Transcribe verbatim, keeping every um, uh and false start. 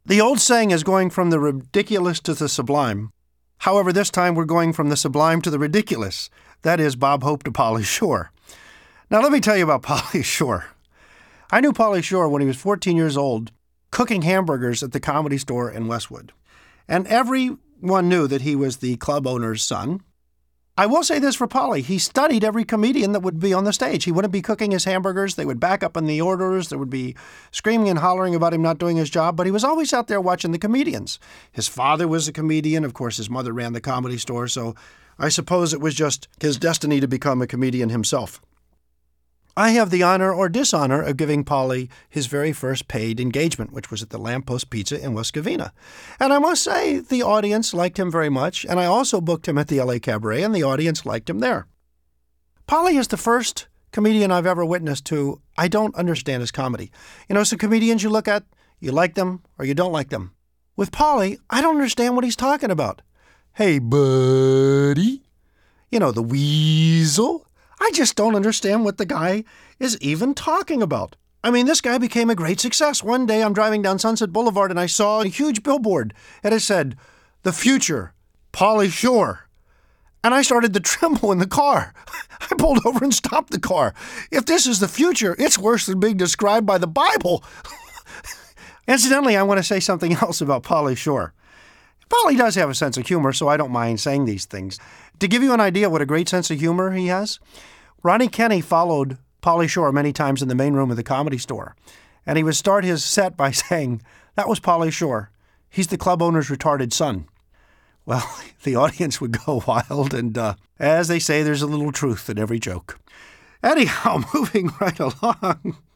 The old saying is going from the ridiculous to the sublime. However, this time we're going from the sublime to the ridiculous. That is Bob Hope to Pauly Shore. Now let me tell you about Pauly Shore. I knew Pauly Shore when he was fourteen years old, cooking hamburgers at the Comedy Store in Westwood. And everyone knew that he was the club owner's son. I will say this for Pauly. He studied every comedian that would be on the stage. He wouldn't be cooking his hamburgers. They would back up in the orders. There would be screaming and hollering about him not doing his job, but he was always out there watching the comedians. His father was a comedian. Of course, his mother ran the Comedy Store, so I suppose it was just his destiny to become a comedian himself. I have the honor or dishonor of giving Pauly his very first paid engagement, which was at the Lamppost Pizza in West Covina. And I must say, the audience liked him very much, and I also booked him at the L A Cabaret, and the audience liked him there. Pauly is the first comedian I've ever witnessed who I don't understand his comedy. You know, some comedians you look at, you like them or you don't like them. With Pauly, I don't understand what he's talking about. Hey, buddy. You know, the weasel. I just don't understand what the guy is even talking about. I mean, this guy became a great success. One day I'm driving down Sunset Boulevard and I saw a huge billboard and it said, "The future, Pauly Shore." And I started to tremble in the car. I pulled over and stopped the car. If this is the future, it's worse than being described by the Bible. Incidentally, I want to say something else about Pauly Shore. Pauly does have a sense of humor, so I don't mind saying these things. To give you an idea what a great sense of humor he has, Ronnie Kenny followed Pauly Shore many times in the main room of the Comedy Store. And he would start his set by saying, "That was Pauly Shore. He's the club owner's retarded son." Well, the audience would go wild, and uh, as they say, there's a little truth in every joke. Anyhow, moving right along.